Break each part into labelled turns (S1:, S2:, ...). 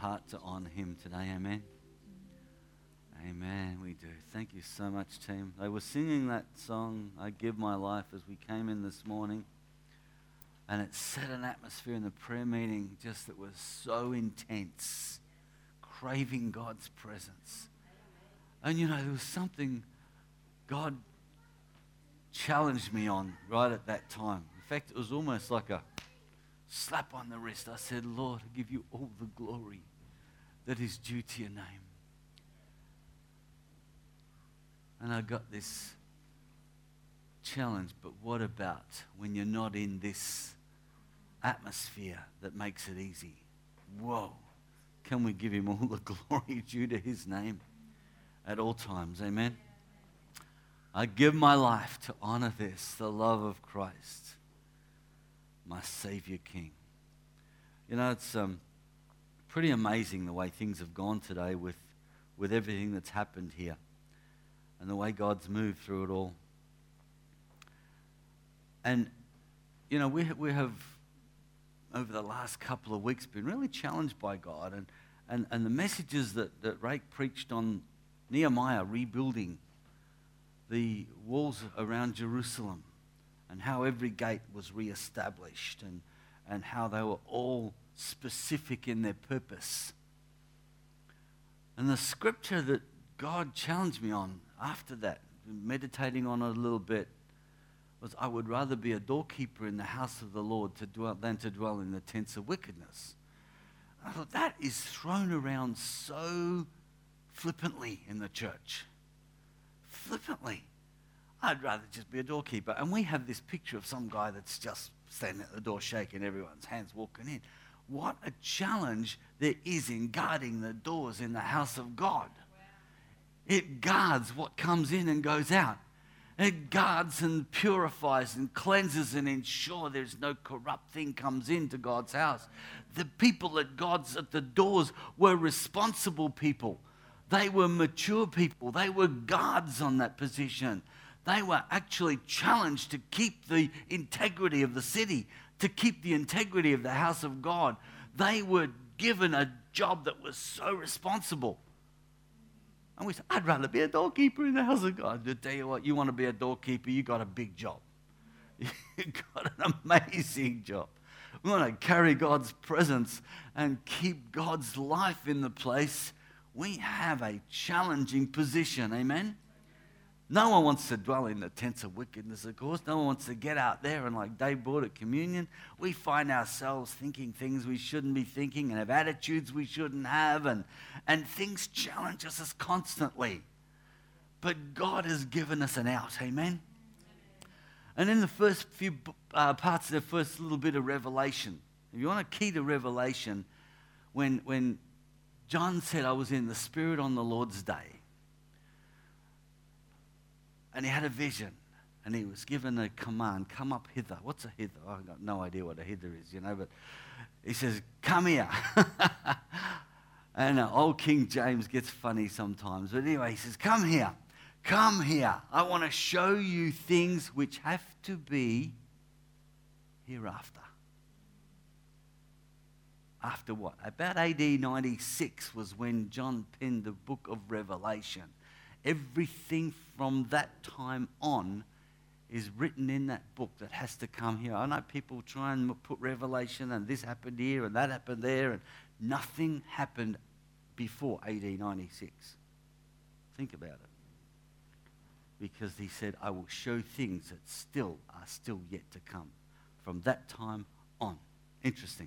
S1: heart to honor him today. Amen. Amen. We do. Thank you so much, team. They were singing that song, I Give My Life, as we came in this morning. And it set an atmosphere in the prayer meeting just that was so intense, craving God's presence. And you know, there was something God challenged me on right at that time. In fact, it was almost like a slap on the wrist. I said, Lord, I give you all the glory that is due to your name. And I got this challenge, but what about when you're not in this atmosphere that makes it easy? Whoa. Can we give him all the glory due to his name at all times? Amen. I give my life to honor this, the love of Christ, my Savior King. You know, it's pretty amazing the way things have gone today with everything that's happened here and the way God's moved through it all. And, you know, we have, over the last couple of weeks, been really challenged by God. And the messages that Rake preached on Nehemiah rebuilding the walls around Jerusalem and how every gate was reestablished and how they were all specific in their purpose. And the scripture that God challenged me on after that, meditating on it a little bit, was I would rather be a doorkeeper in the house of the Lord than to dwell in the tents of wickedness. I thought that is thrown around so flippantly in the church. Flippantly. I'd rather just be a doorkeeper. And we have this picture of some guy that's just standing at the door shaking everyone's hands walking in. What a challenge there is in guarding the doors in the house of God. It guards what comes in and goes out. It guards and purifies and cleanses and ensures there's no corrupt thing comes into God's house. The people at the doors were responsible people. They were mature people. They were guards on that position. They were actually challenged to keep the integrity of the city, to keep the integrity of the house of God. They were given a job that was so responsible. And we said, I'd rather be a doorkeeper in the house of God. To tell you what, you want to be a doorkeeper, you got a big job. You've got an amazing job. We want to carry God's presence and keep God's life in the place. We have a challenging position, amen? No one wants to dwell in the tents of wickedness, of course. No one wants to get out there and, like Dave brought at communion, we find ourselves thinking things we shouldn't be thinking and have attitudes we shouldn't have, and things challenge us constantly. But God has given us an out, amen? And in the first few parts of the first little bit of Revelation, if you want a key to Revelation, when John said, I was in the Spirit on the Lord's day, and he had a vision, and he was given a command, come up hither. What's a hither? I've got no idea what a hither is, but he says, come here. And old King James gets funny sometimes. But anyway, he says, come here. Come here. I want to show you things which have to be hereafter. After what? About AD 96 was when John penned the book of Revelation. Everything from that time on is written in that book that has to come here. I know people try and put Revelation and this happened here and that happened there, and nothing happened before AD 96. Think about it. Because he said, I will show things that are still yet to come from that time on. Interesting.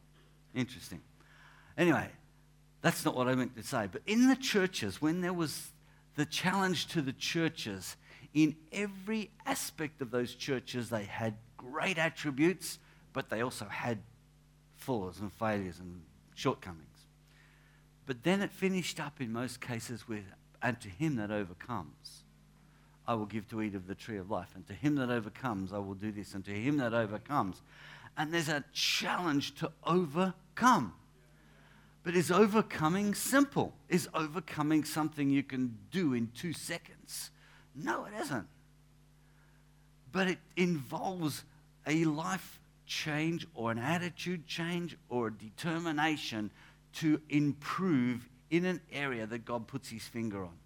S1: Anyway, that's not what I meant to say. But in the churches, when there was the challenge to the churches, in every aspect of those churches, they had great attributes, but they also had flaws and failures and shortcomings. But then it finished up in most cases with, and to him that overcomes, I will give to eat of the tree of life. And to him that overcomes, I will do this. And to him that overcomes. And there's a challenge to overcome. But is overcoming simple? Is overcoming something you can do in 2 seconds? No, it isn't. But it involves a life change or an attitude change or a determination to improve in an area that God puts his finger on.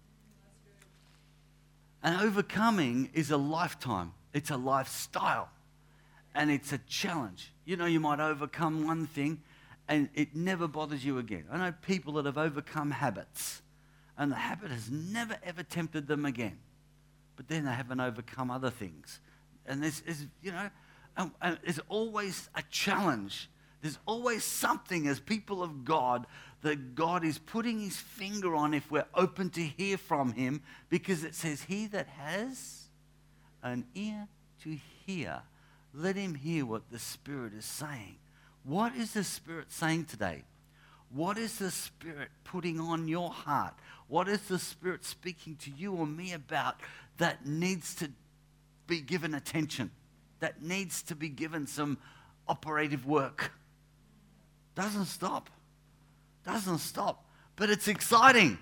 S1: And overcoming is a lifetime. It's a lifestyle. And it's a challenge. You know, you might overcome one thing and it never bothers you again. I know people that have overcome habits and the habit has never ever tempted them again. But then they haven't overcome other things. And there's you know, and there's always a challenge. There's always something as people of God that God is putting his finger on if we're open to hear from him, because it says, he that has an ear to hear, let him hear what the Spirit is saying. What is the Spirit saying today? What is the Spirit putting on your heart? What is the Spirit speaking to you or me about that needs to be given attention, that needs to be given some operative work? Doesn't stop. Doesn't stop. But it's exciting.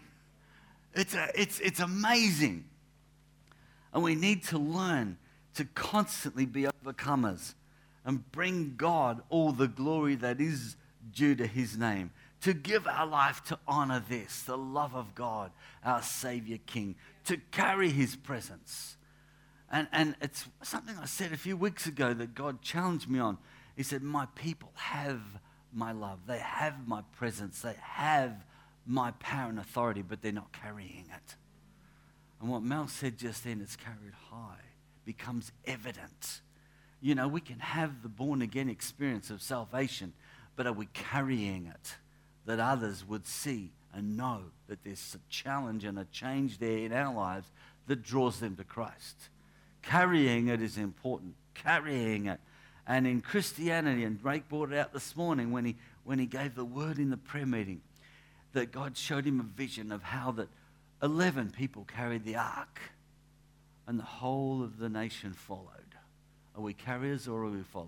S1: It's amazing. And we need to learn to constantly be overcomers and bring God all the glory that is due to his name. To give our life to honor this, the love of God, our Savior King, to carry his presence. And it's something I said a few weeks ago that God challenged me on. He said, my people have my love. They have my presence. They have my power and authority, but they're not carrying it. And what Mel said just then, it's carried high, becomes evident. You know, we can have the born-again experience of salvation, but are we carrying it that others would see and know that there's a challenge and a change there in our lives that draws them to Christ? Carrying it is important. Carrying it. And in Christianity, and Drake brought it out this morning when he gave the word in the prayer meeting, that God showed him a vision of how that 11 people carried the ark and the whole of the nation followed. Are we carriers or are we followers?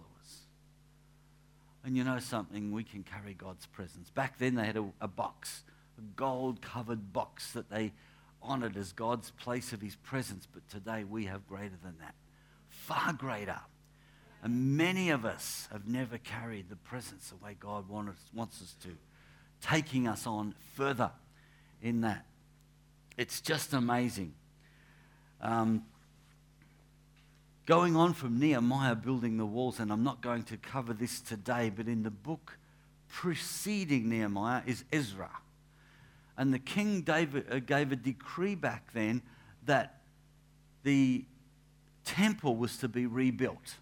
S1: And you know something, we can carry God's presence. Back then they had a box, a gold-covered box that they honored as God's place of his presence. But today we have greater than that, far greater. And many of us have never carried the presence the way God wants us to, taking us on further in that. It's just amazing. Going on from Nehemiah building the walls, and I'm not going to cover this today, but in the book preceding Nehemiah is Ezra. And the king David gave a decree back then that the temple was to be rebuilt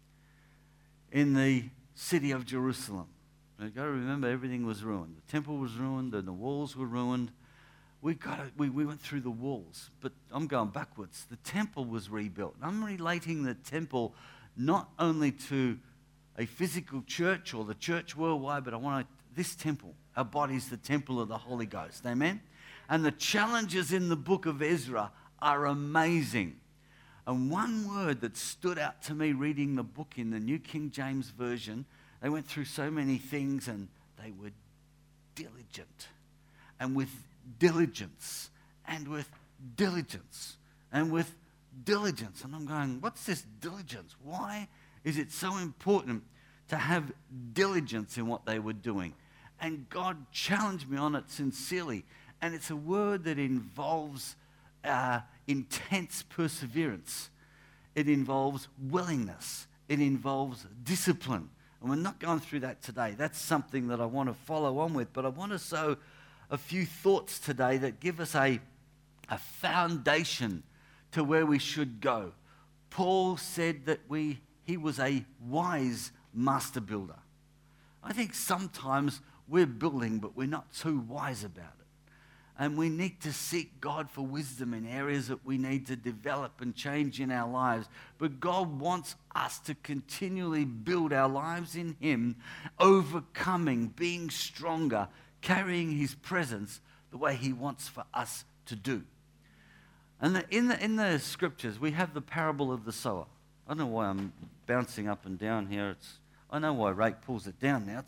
S1: in the city of Jerusalem. You've got to remember, everything was ruined. The temple was ruined and the walls were ruined. We went through the walls, but I'm going backwards. The temple was rebuilt. I'm relating the temple not only to a physical church or the church worldwide, but this temple, our body's the temple of the Holy Ghost. Amen? And the challenges in the book of Ezra are amazing. And one word that stood out to me reading the book in the New King James Version, they went through so many things and they were diligent. And with diligence, and with diligence, and with diligence. And I'm going, what's this diligence? Why is it so important to have diligence in what they were doing? And God challenged me on it sincerely. And it's a word that involves intense perseverance. It involves willingness. It involves discipline. And we're not going through that today. That's something that I want to follow on with. But I want to sow a few thoughts today that give us a foundation to where we should go. Paul said that he was a wise master builder. I think sometimes we're building, but we're not too wise about it. And we need to seek God for wisdom in areas that we need to develop and change in our lives. But God wants us to continually build our lives in Him, overcoming, being stronger, carrying His presence the way He wants for us to do. And in the scriptures, we have the parable of the sower. I don't know why I'm bouncing up and down here. I know why Rake pulls it down now.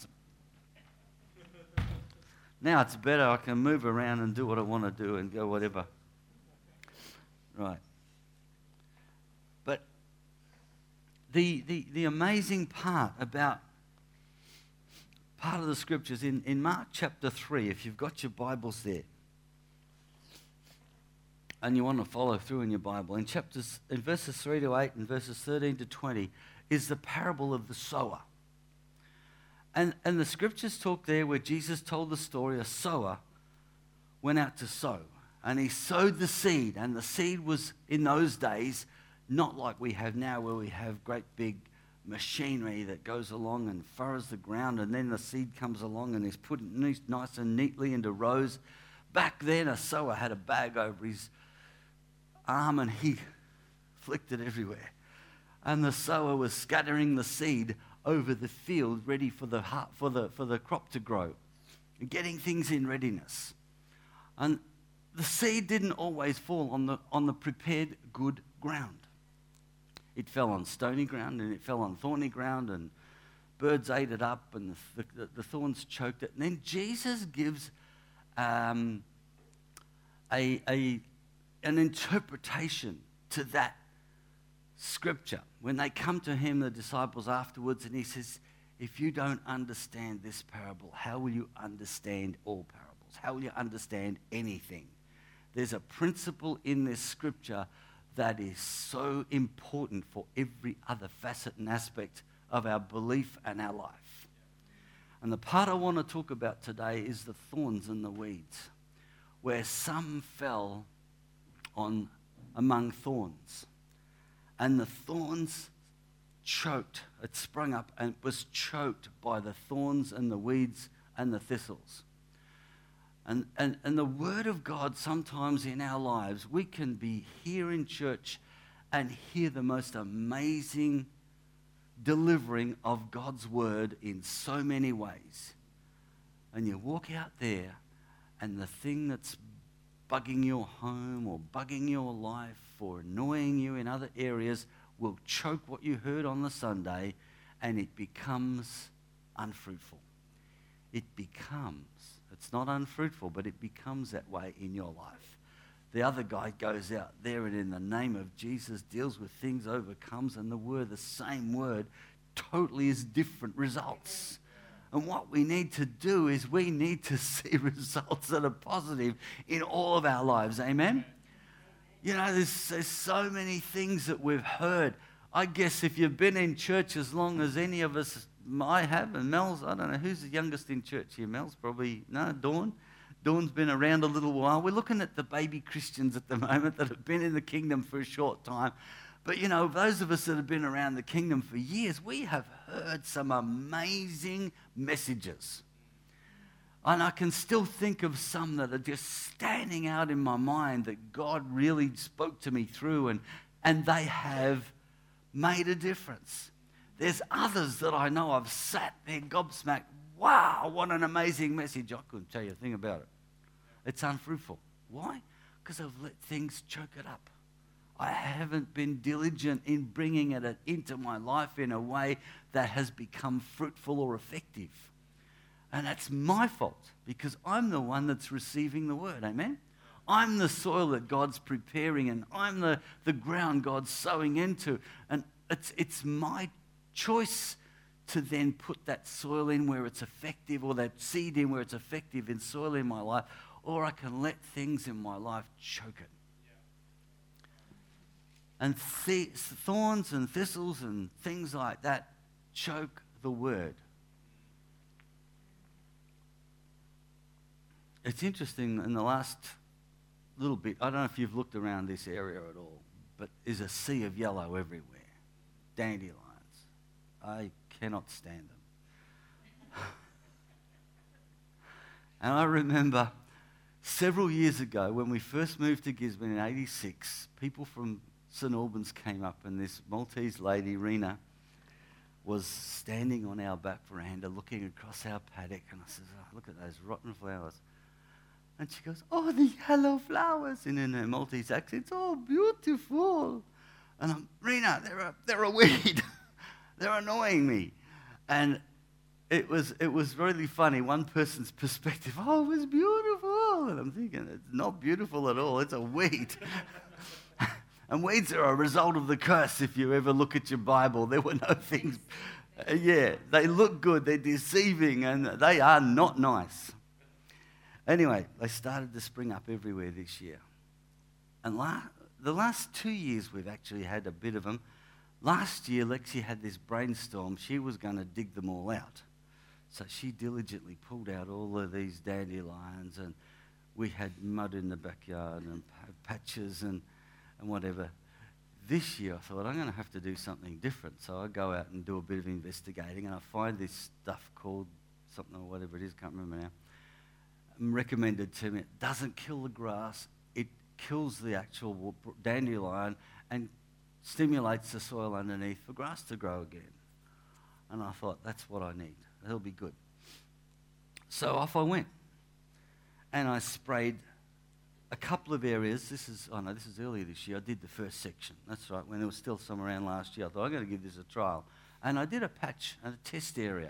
S1: Now it's better. I can move around and do what I want to do and go whatever. Right. But the amazing part part of the scriptures in Mark chapter 3, if you've got your Bibles there, and you want to follow through in your Bible, in verses 3 to 8 and verses 13 to 20, is the parable of the sower. And the scriptures talk there where Jesus told the story, a sower went out to sow. And he sowed the seed. And the seed was, in those days, not like we have now where we have great big machinery that goes along and furrows the ground. And then the seed comes along and is put nice and neatly into rows. Back then, a sower had a bag over his arm and he flicked it everywhere. And the sower was scattering the seed over the field, ready for the crop to grow, getting things in readiness. And the seed didn't always fall on the prepared good ground. It fell on stony ground, and it fell on thorny ground, and birds ate it up, and the thorns choked it. And then Jesus gives an interpretation to that scripture. When they come to him, the disciples afterwards, and he says, if you don't understand this parable, how will you understand all parables? How will you understand anything? There's a principle in this scripture that is so important for every other facet and aspect of our belief and our life. And the part I want to talk about today is the thorns and the weeds, where some fell among thorns. And the thorns choked. It sprung up and was choked by the thorns and the weeds and the thistles. And the Word of God, sometimes in our lives, we can be here in church and hear the most amazing delivering of God's Word in so many ways. And you walk out there and the thing that's bugging your home or bugging your life or annoying you in other areas will choke what you heard on the Sunday, and it becomes unfruitful. It's not unfruitful, but it becomes that way in your life. The other guy goes out there and in the name of Jesus deals with things, overcomes, and the same word, totally is different results. And what we need to do is we need to see results that are positive in all of our lives. Amen? You know, there's so many things that we've heard. I guess if you've been in church as long as any of us might have, and Mel's, I don't know, who's the youngest in church here? Mel's probably, no, Dawn. Dawn's been around a little while. We're looking at the baby Christians at the moment that have been in the kingdom for a short time. But, you know, those of us that have been around the kingdom for years, we have heard some amazing messages. And I can still think of some that are just standing out in my mind that God really spoke to me through, and they have made a difference. There's others that I know I've sat there gobsmacked. Wow, what an amazing message. I couldn't tell you a thing about it. It's unfruitful. Why? Because I've let things choke it up. I haven't been diligent in bringing it into my life in a way that has become fruitful or effective. And that's my fault because I'm the one that's receiving the word. Amen? I'm the soil that God's preparing, and I'm the ground God's sowing into. And it's my choice to then put that soil in where it's effective, or that seed in where it's effective in soil in my life, or I can let things in my life choke it. And thorns and thistles and things like that choke the word. It's interesting, in the last little bit, I don't know if you've looked around this area at all, but there's a sea of yellow everywhere. Dandelions. I cannot stand them. And I remember several years ago when we first moved to Gisborne in 86, people from St Albans came up, and this Maltese lady, Rena, was standing on our back veranda looking across our paddock, and I said, oh, look at those rotten flowers. And she goes, oh, the yellow flowers. And in her Maltese accent, oh, beautiful. And I'm, Rena, they're a weed. They're annoying me. And it was really funny. One person's perspective, oh, it was beautiful. And I'm thinking, it's not beautiful at all. It's a weed. And weeds are a result of the curse. If you ever look at your Bible, there were no things Yeah, they look good, they're deceiving, and they are not nice. Anyway, they started to spring up everywhere this year. And the last 2 years, we've actually had a bit of them. Last year, Lexi had this brainstorm. She was going to dig them all out. So she diligently pulled out all of these dandelions, and we had mud in the backyard and patches and whatever. This year, I thought, I'm going to have to do something different. So I go out and do a bit of investigating, and I find this stuff called something or whatever it is, can't remember now, recommended to me. It doesn't kill the grass. It kills the actual dandelion and stimulates the soil underneath for grass to grow again. And I thought, that's what I need. That'll be good. So off I went. And I sprayed a couple of areas. This is earlier this year. I did the first section. That's right, when there was still some around last year. I thought, I'm going to give this a trial. And I did a patch and a test area.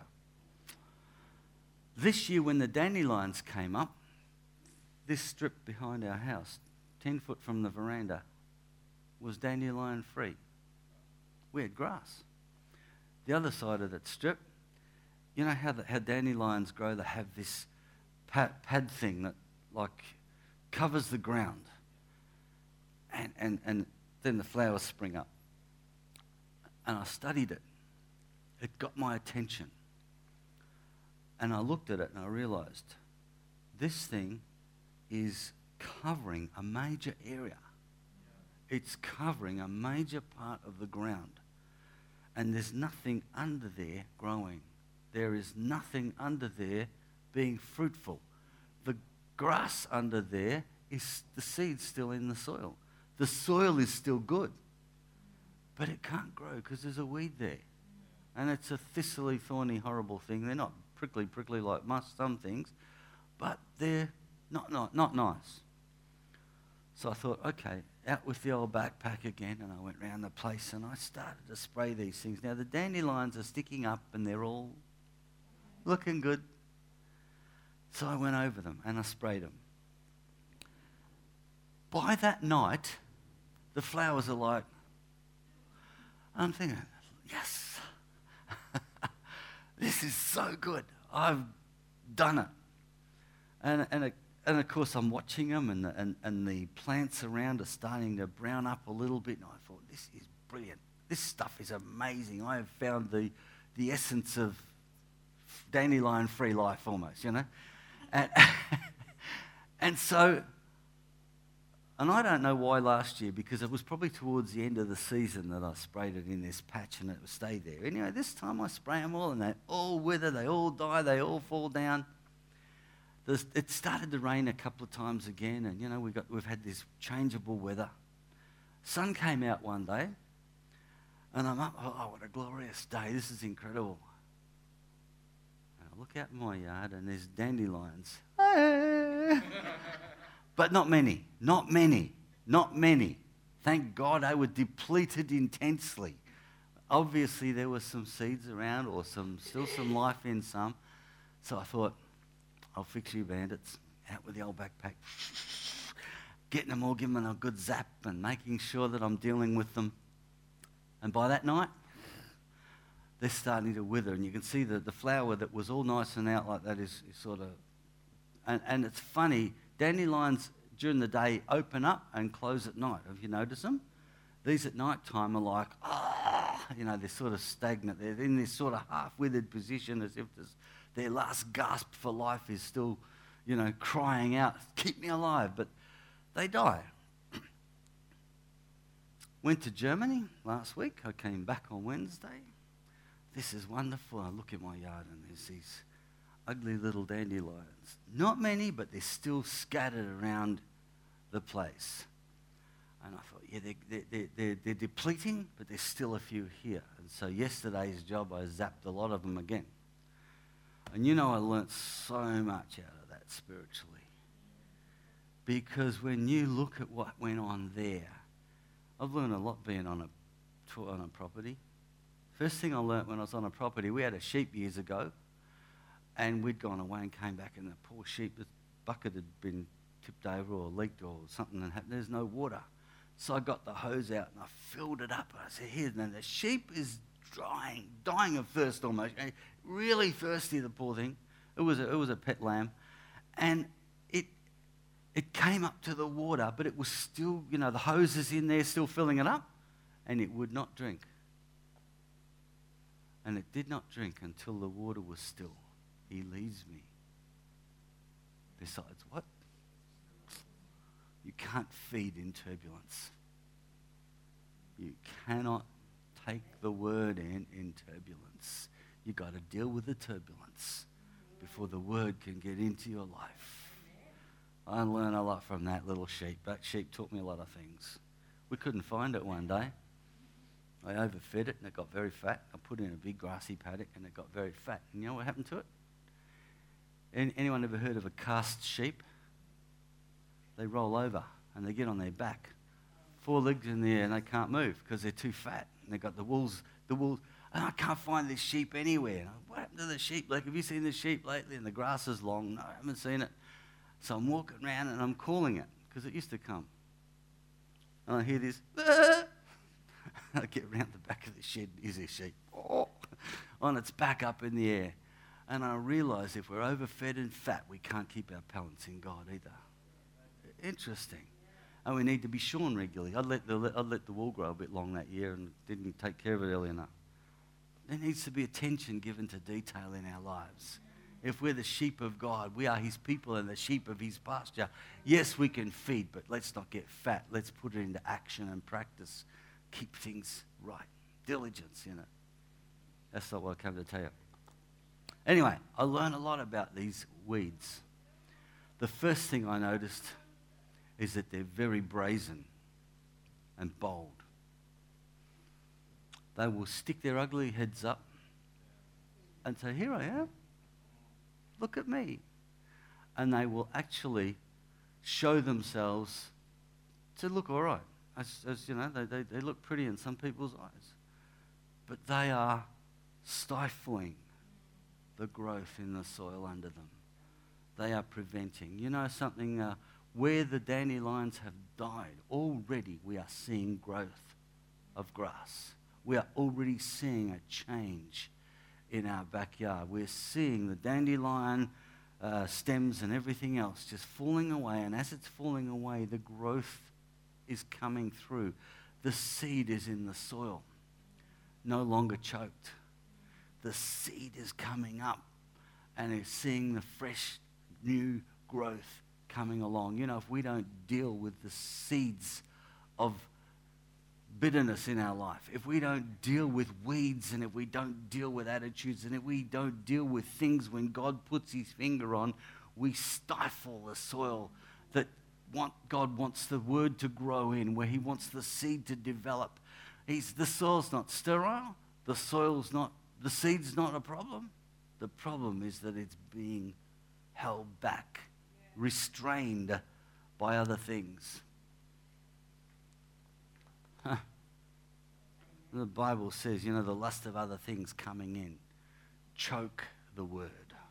S1: This year, when the dandelions came up, this strip behind our house, 10 foot from the veranda, was dandelion free. We had grass. The other side of that strip, you know how dandelions grow? They have this pad thing that like covers the ground, and then the flowers spring up. And I studied it. It got my attention. And I looked at it and I realized this thing is covering a major area. It's covering a major part of the ground. And there's nothing under there growing. There is nothing under there being fruitful. The grass under there is the seed's still in the soil. The soil is still good. But it can't grow because there's a weed there. And it's a thistly, thorny, horrible thing. They're not prickly like some things, but they're not nice. So I thought, okay, out with the old backpack again, and I went round the place and I started to spray these things. Now the dandelions are sticking up and they're all looking good. So I went over them and I sprayed them. By that night, the flowers are like, I'm thinking, yes, this is so good. I've done it. And of course, I'm watching them, and the plants around are starting to brown up a little bit. And I thought, this is brilliant. This stuff is amazing. I have found the essence of dandelion-free life almost, you know. And so, and I don't know why last year, because it was probably towards the end of the season that I sprayed it in this patch and it would stay there. Anyway, this time I spray them all and they all wither, they all die, they all fall down. It started to rain a couple of times again, and you know we've had this changeable weather. Sun came out one day, and I'm up. Oh, what a glorious day! This is incredible. And I look out in my yard, and there's dandelions, but not many. Thank God, they were depleted intensely. Obviously, there were some seeds around, or still some life in some. So I thought, I'll fix you bandits. Out with the old backpack. Getting them all, giving them a good zap and making sure that I'm dealing with them. And by that night, they're starting to wither. And you can see that the flower that was all nice and out like that is sort of... And it's funny, dandelions during the day open up and close at night. Have you noticed them? These at night time are like, they're sort of stagnant. They're in this sort of half-withered position as if their last gasp for life is still, crying out, keep me alive, but they die. Went to Germany last week. I came back on Wednesday. This is wonderful. I look at my yard and there's these ugly little dandelions. Not many, but they're still scattered around the place. And I thought, they're depleting, but there's still a few here. And so yesterday's job, I zapped a lot of them again. And I learnt so much out of that spiritually. Because when you look at what went on there, I've learned a lot being on a property. First thing I learnt when I was on a property, we had a sheep years ago, and we'd gone away and came back, and the poor sheep, the bucket had been tipped over or leaked or something, and there's no water. So I got the hose out and I filled it up. I said, here, now the sheep is dying of thirst almost. Really thirsty, the poor thing. It was a pet lamb. And it came up to the water, but it was still, the hose is in there still filling it up, and it would not drink. And it did not drink until the water was still. He leads me. Besides what? You can't feed in turbulence. You cannot take the word in turbulence. You've got to deal with the turbulence before the word can get into your life. I learned a lot from that little sheep. That sheep taught me a lot of things. We couldn't find it one day. I overfed it and it got very fat. I put it in a big grassy paddock and it got very fat. And you know what happened to it? Anyone ever heard of a cast sheep? They roll over and they get on their back. 4 legs in the air and they can't move because they're too fat. And they've got the wolves. And I can't find this sheep anywhere. What happened to the sheep? Like, have you seen the sheep lately? And the grass is long. No, I haven't seen it. So I'm walking around and I'm calling it because it used to come. And I hear this. I get around the back of the shed. Here's this sheep. On its back up in the air. And I realize if we're overfed and fat, we can't keep our balance in God either. Interesting. And we need to be shorn regularly. I'd let the wool grow a bit long that year and didn't take care of it early enough. There needs to be attention given to detail in our lives. If we're the sheep of God, we are his people and the sheep of his pasture. Yes, we can feed, but let's not get fat. Let's put it into action and practice. Keep things right. Diligence in it. That's not what I came to tell you. Anyway, I learned a lot about these weeds. The first thing I noticed is that they're very brazen and bold. They will stick their ugly heads up and say, here I am. Look at me. And they will actually show themselves to look all right. As you know, they look pretty in some people's eyes. But they are stifling the growth in the soil under them. They are preventing. You know something? Where the dandelions have died, already we are seeing growth of grass. We are already seeing a change in our backyard. We're seeing the dandelion stems and everything else just falling away. And as it's falling away, the growth is coming through. The seed is in the soil, no longer choked. The seed is coming up and is seeing the fresh, new growth coming along. You know, if we don't deal with the seeds of bitterness in our life, if we don't deal with weeds, and if we don't deal with attitudes, and if we don't deal with things when God puts his finger on, we stifle the soil that God wants the word to grow in, where he wants the seed to develop. The soil's not sterile. The seed's not a problem. The problem is that it's being held back, restrained by other things. The Bible says, the lust of other things coming in choke the word.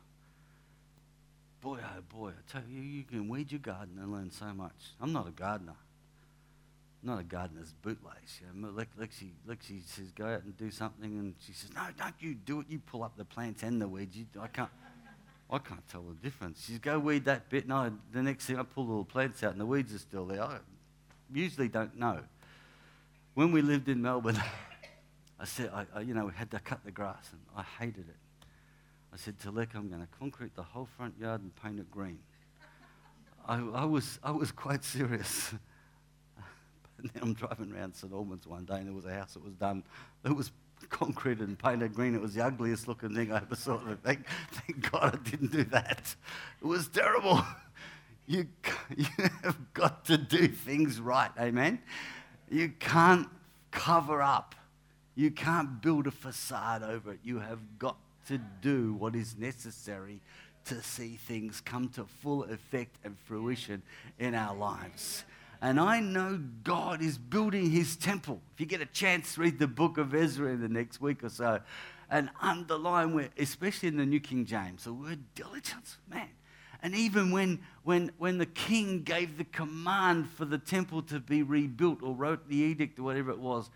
S1: Boy, oh boy, I tell you, you can weed your garden and learn so much. I'm not a gardener. I'm not a gardener's bootlace. Lexi says, go out and do something, and she says, no, don't you do it. You pull up the plants and the weeds. I can't tell the difference. She says, go weed that bit. No, the next thing I pull all the plants out and the weeds are still there. I usually don't know. When we lived in Melbourne, I said, we had to cut the grass, and I hated it. I said to Lek, I'm going to concrete the whole front yard and paint it green. I was quite serious. And then I'm driving around St Albans one day, and there was a house that was done. It was concreted and painted green. It was the ugliest looking thing I ever saw. Thank God I didn't do that. It was terrible. You have got to do things right, amen? You can't cover up. You can't build a facade over it. You have got to do what is necessary to see things come to full effect and fruition in our lives. And I know God is building his temple. If you get a chance, read the book of Ezra in the next week or so, and underline, where, especially in the New King James, the word diligence, man. And even when the king gave the command for the temple to be rebuilt, or wrote the edict or whatever it was,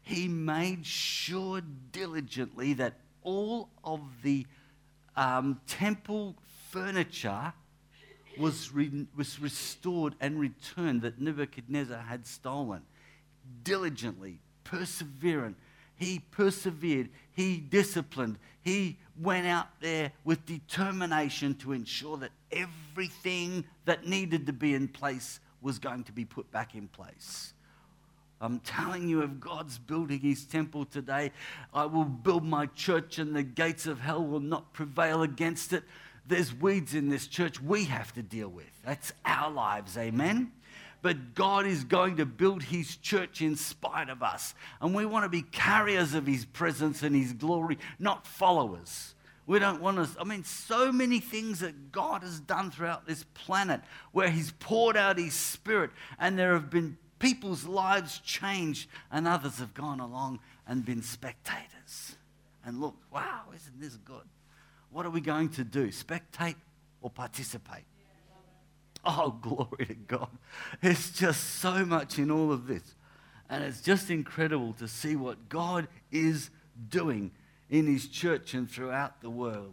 S1: he made sure diligently that all of the temple furniture was restored and returned that Nebuchadnezzar had stolen. Diligently, perseverant. He persevered. He disciplined. He went out there with determination to ensure that everything that needed to be in place was going to be put back in place. I'm telling you, if God's building his temple today, I will build my church and the gates of hell will not prevail against it. There's weeds in this church we have to deal with. That's our lives, amen? But God is going to build his church in spite of us. And we want to be carriers of his presence and his glory, not followers. We don't want to, so many things that God has done throughout this planet where he's poured out his spirit and there have been people's lives changed and others have gone along and been spectators. And look, wow, isn't this good? What are we going to do? Spectate or participate? Oh, glory to God. There's just so much in all of this. And it's just incredible to see what God is doing in his church and throughout the world.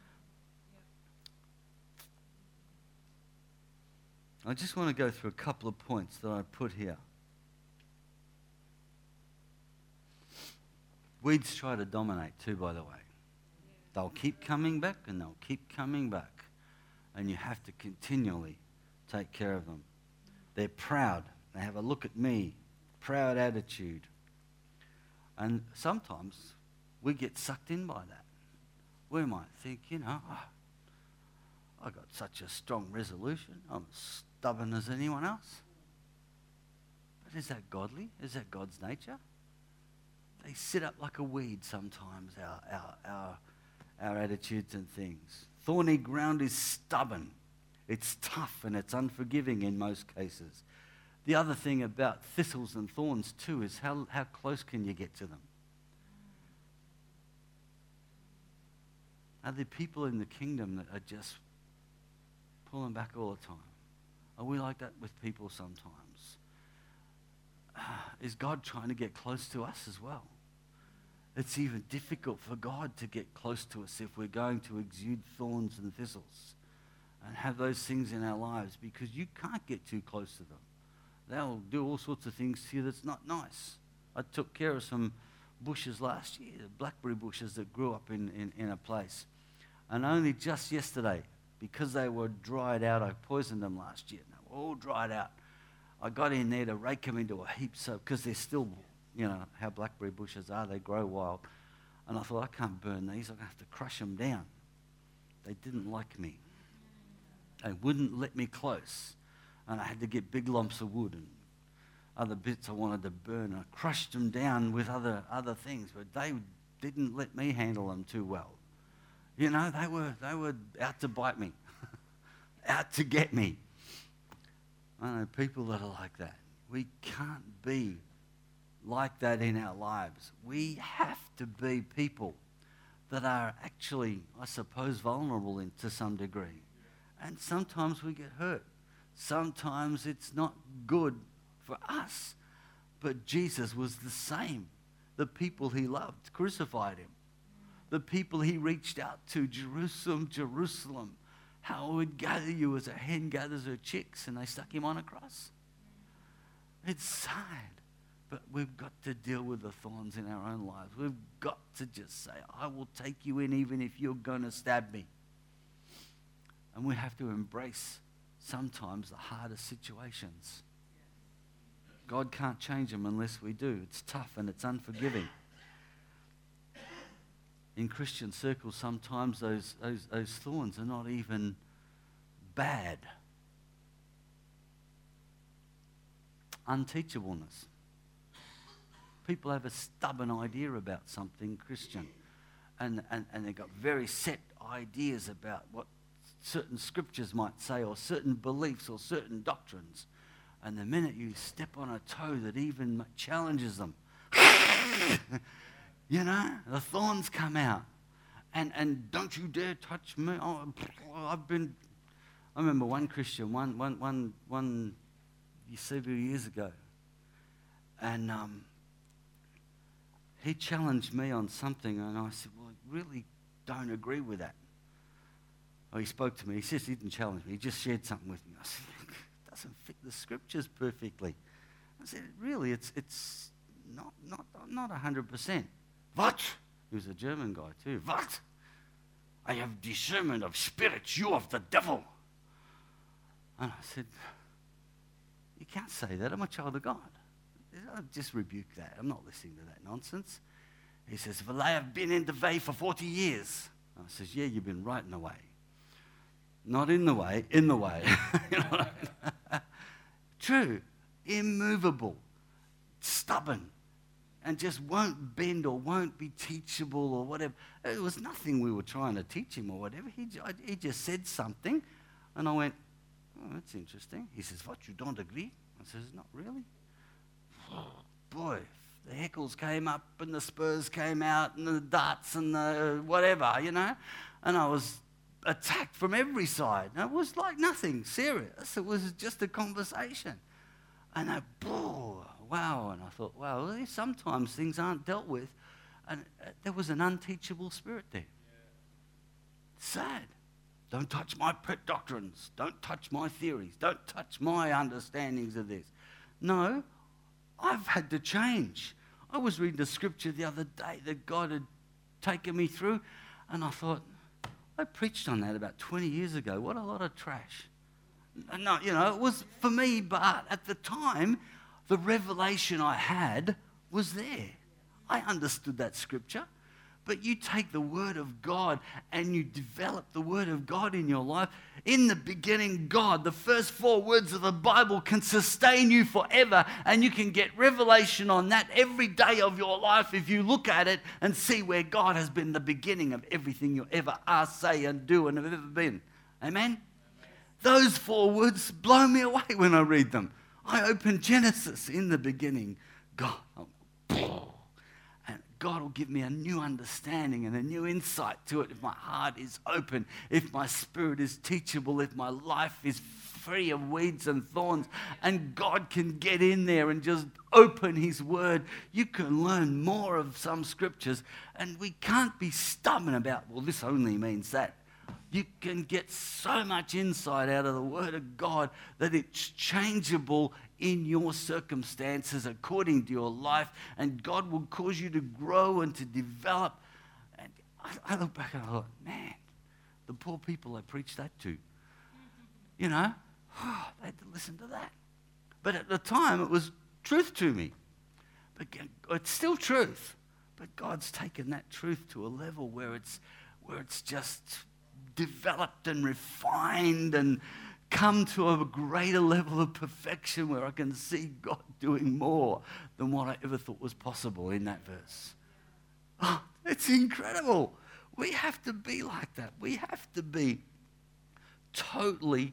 S1: I just want to go through a couple of points that I put here. Weeds try to dominate too, by the way. They'll keep coming back and they'll keep coming back. And you have to continually take care of them. They're proud. They have a look at me. Proud attitude. And sometimes we get sucked in by that. We might think, I got such a strong resolution. I'm as stubborn as anyone else. But is that godly? Is that God's nature? They sit up like a weed sometimes, our attitudes and things. Thorny ground is stubborn. It's tough and it's unforgiving in most cases. The other thing about thistles and thorns too is how close can you get to them? Are there people in the kingdom that are just pulling back all the time? Are we like that with people sometimes? Is God trying to get close to us as well? It's even difficult for God to get close to us if we're going to exude thorns and thistles and have those things in our lives, because you can't get too close to them. They'll do all sorts of things to you that's not nice. I took care of some bushes last year, blackberry bushes that grew up in a place. And only just yesterday, because they were dried out, I poisoned them last year. They were all dried out. I got in there to rake them into a heap, so because they're still, how blackberry bushes are, they grow wild. And I thought, I can't burn these, I'm going to have to crush them down. They didn't like me. They wouldn't let me close. And I had to get big lumps of wood and other bits I wanted to burn. I crushed them down with other things, but they didn't let me handle them too well. They were out to bite me, out to get me. I know people that are like that. We can't be like that in our lives. We have to be people that are actually, I suppose, vulnerable to some degree. And sometimes we get hurt. Sometimes it's not good for us. But Jesus was the same. The people he loved crucified him. The people he reached out to, Jerusalem, Jerusalem, how I would gather you as a hen gathers her chicks, and they stuck him on a cross. It's sad, but we've got to deal with the thorns in our own lives. We've got to just say, I will take you in even if you're going to stab me. And we have to embrace sometimes the hardest situations. God can't change them unless we do. It's tough and it's unforgiving. In Christian circles, sometimes those thorns are not even bad. Unteachableness. People have a stubborn idea about something Christian, and they've got very set ideas about what certain scriptures might say, or certain beliefs, or certain doctrines. And the minute you step on a toe that even challenges them, the thorns come out. And don't you dare touch me. I remember one Christian, several years ago. And he challenged me on something, and I said, well, I really don't agree with that. Oh, he spoke to me. He says he didn't challenge me. He just shared something with me. I said, it doesn't fit the scriptures perfectly. I said, really, it's not 100%. What? He was a German guy too. What? I have discernment of spirits, you of the devil. And I said, you can't say that. I'm a child of God. I just rebuke that. I'm not listening to that nonsense. He says, well, I have been in the way for 40 years. I says, yeah, you've been right in the way. Not in the way, in the way. You know what I mean? True, immovable, stubborn, and just won't bend or won't be teachable or whatever. It was nothing we were trying to teach him or whatever. He just said something, and I went, oh, that's interesting. He says, what, you don't agree? I says, not really. Boy, the heckles came up and the spurs came out and the darts and the whatever, you know. And I was attacked from every side. And it was like nothing serious. It was just a conversation. And wow. And I thought, wow, sometimes things aren't dealt with. And there was an unteachable spirit there. Sad. Don't touch my pet doctrines. Don't touch my theories. Don't touch my understandings of this. No, I've had to change. I was reading the scripture the other day that God had taken me through, and I thought, I preached on that about 20 years ago. What a lot of trash. No, you know, it was for me, but at the time, the revelation I had was there. I understood that scripture. But you take the Word of God and you develop the Word of God in your life. In the beginning, God, the first 4 words of the Bible can sustain you forever, and you can get revelation on that every day of your life if you look at it and see where God has been the beginning of everything you ever ask, say, and do and have ever been. Amen? Those 4 words blow me away when I read them. I open Genesis, in the beginning, God. And God will give me a new understanding and a new insight to it if my heart is open, if my spirit is teachable, if my life is free of weeds and thorns, and God can get in there and just open His Word. You can learn more of some scriptures, and we can't be stubborn about, well, this only means that. You can get so much insight out of the Word of God that it's changeable in your circumstances according to your life, and God will cause you to grow and to develop. And I look back and I thought, man, the poor people I preached that to, you know, they had to listen to that. But at the time, it was truth to me. But it's still truth. But God's taken that truth to a level where it's just developed and refined and come to a greater level of perfection where I can see God doing more than what I ever thought was possible in that verse. Oh, it's incredible. We have to be like that. We have to be totally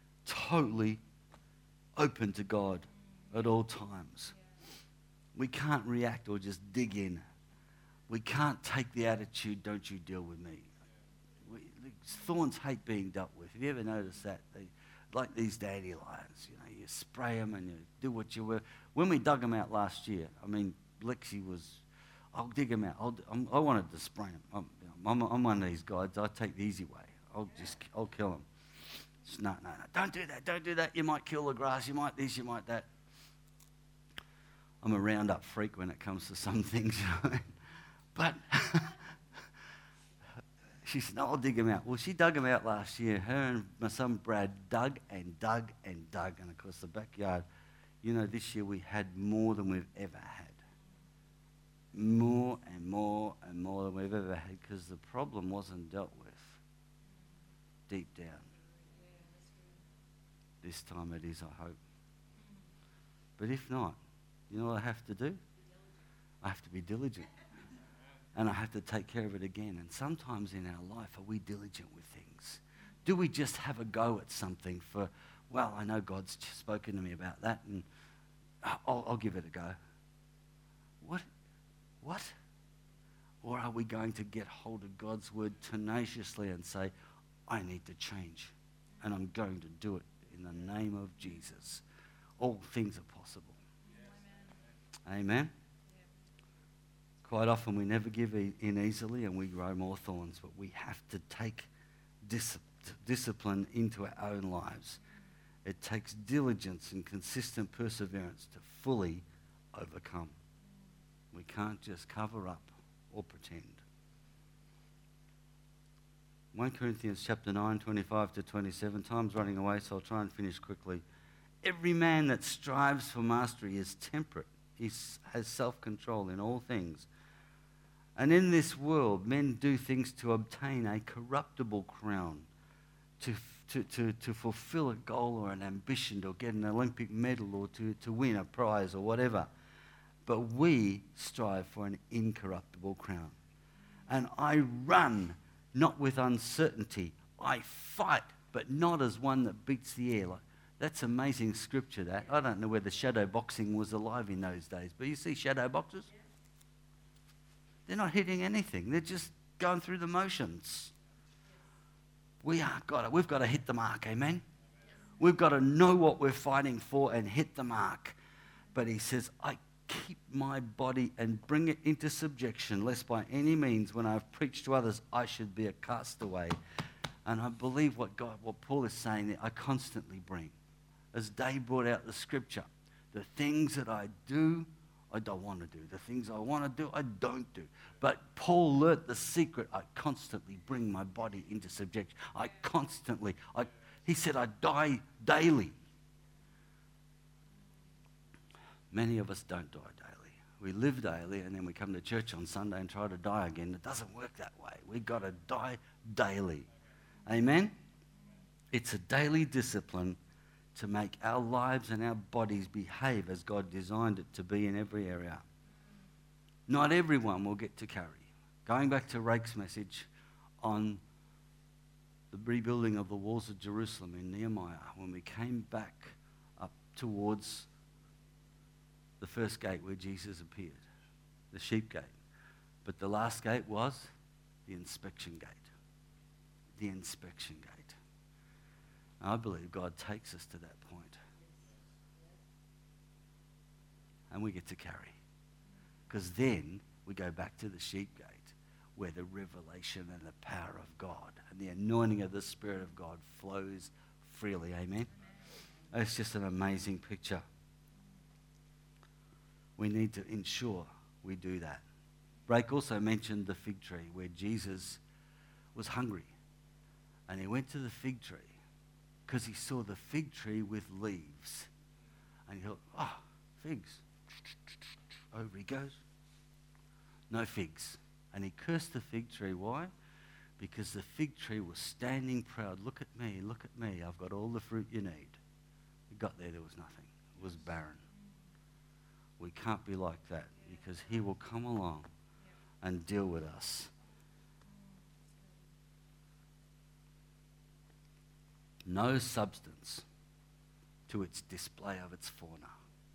S1: open to God at all times. We can't react or just dig in. We can't take the attitude, don't you deal with me. Thorns hate being dealt with. Have you ever noticed that? They like these dandelions, you know, you spray them and you do what you were. When we dug them out last year, I mean, Lexi was, I'll dig them out. I wanted to spray them. I'm one of these guys. I take the easy way. I'll kill them. No, don't do that. You might kill the grass. You might this, you might that. I'm a Roundup freak when it comes to some things, you know. But she said, no, I'll dig them out. Well, she dug them out last year. Her and my son Brad dug and dug and dug. And, of course, the backyard, you know, this year we had more than we've ever had. More and more and more than we've ever had, because the problem wasn't dealt with deep down. This time it is, I hope. But if not, you know what I have to do? I have to be diligent. And I have to take care of it again. And sometimes in our life, are we diligent with things? Do we just have a go at something for, well, I know God's spoken to me about that, and I'll give it a go. What? Or are we going to get hold of God's word tenaciously and say, I need to change, and I'm going to do it in the name of Jesus. All things are possible. Yes. Amen? Quite often we never give in easily and we grow more thorns, but we have to take discipline into our own lives. It takes diligence and consistent perseverance to fully overcome. We can't just cover up or pretend. 1 Corinthians chapter 9, 25 to 27. Time's running away, so I'll try and finish quickly. Every man that strives for mastery is temperate. He has self-control in all things. And in this world, men do things to obtain a corruptible crown, to fulfill a goal or an ambition, to get an Olympic medal or to win a prize or whatever. But we strive for an incorruptible crown. And I run, not with uncertainty. I fight, but not as one that beats the air. That's amazing scripture, that. I don't know whether shadow boxing was alive in those days, but you see shadow boxers? They're not hitting anything. They're just going through the motions. We've got to hit the mark, amen? We've got to know what we're fighting for and hit the mark. But he says, I keep my body and bring it into subjection, lest by any means, when I've preached to others, I should be a castaway. And I believe what Paul is saying there, I constantly bring. As Dave brought out the scripture, the things that I do, I don't want to do. The things I want to do, I don't do. But Paul learnt the secret. I constantly bring my body into subjection. He said, I die daily. Many of us don't die daily. We live daily and then we come to church on Sunday and try to die again. It doesn't work that way. We've got to die daily. Amen? It's a daily discipline to make our lives and our bodies behave as God designed it to be in every area. Not everyone will get to carry. Going back to Rake's message on the rebuilding of the walls of Jerusalem in Nehemiah, when we came back up towards the first gate where Jesus appeared, the sheep gate. But the last gate was the inspection gate. The inspection gate. I believe God takes us to that point. And we get to carry. Because then we go back to the sheep gate where the revelation and the power of God and the anointing of the Spirit of God flows freely. Amen? It's just an amazing picture. We need to ensure we do that. Brake also mentioned the fig tree where Jesus was hungry. And he went to the fig tree because he saw the fig tree with leaves. And he thought, figs. Over he goes. No figs. And he cursed the fig tree. Why? Because the fig tree was standing proud. Look at me, look at me. I've got all the fruit you need. He got there was nothing. It was barren. We can't be like that because he will come along and deal with us. No substance to its display of its fauna.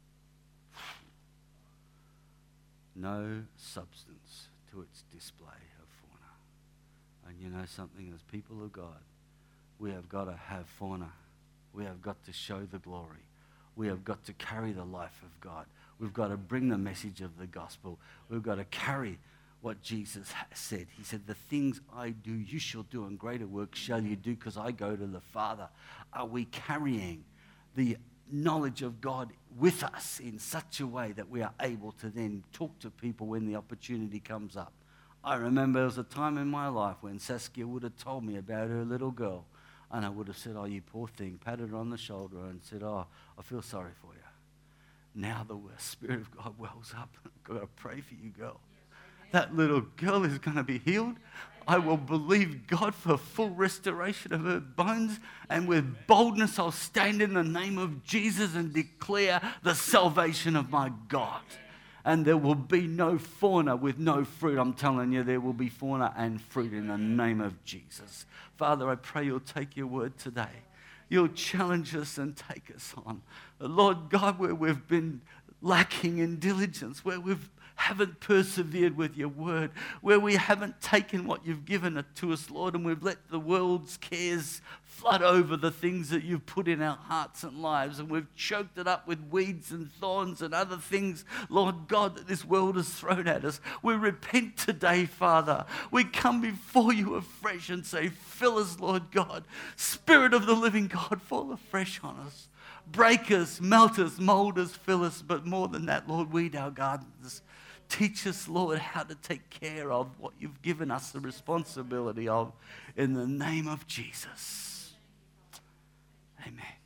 S1: No substance to its display of fauna. And you know something, as people of God, we have got to have fauna. We have got to show the glory. We have got to carry the life of God. We've got to bring the message of the gospel. We've got to carry what Jesus said. He said, the things I do, you shall do, and greater work shall you do, because I go to the Father. Are we carrying the knowledge of God with us in such a way that we are able to then talk to people when the opportunity comes up? I remember there was a time in my life when Saskia would have told me about her little girl, and I would have said, you poor thing, patted her on the shoulder and said, I feel sorry for you. Now the Spirit of God wells up. I've got to pray for you, girl. That little girl is going to be healed. I will believe God for full restoration of her bones, and with boldness I'll stand in the name of Jesus and declare the salvation of my God. And there will be no fauna with no fruit. I'm telling you, there will be fauna and fruit in the name of Jesus. Father, I pray you'll take your word today. You'll challenge us and take us on. Lord God, where we've been lacking in diligence, where we've haven't persevered with your word, where we haven't taken what you've given it to us, Lord, and we've let the world's cares flood over the things that you've put in our hearts and lives, and we've choked it up with weeds and thorns and other things, Lord God, that this world has thrown at us. We repent today, Father. We come before you afresh and say, fill us, Lord God. Spirit of the living God, fall afresh on us. Break us, melt us, mold us, fill us, but more than that, Lord, weed our gardens. Teach us, Lord, how to take care of what you've given us the responsibility of, in the name of Jesus. Amen.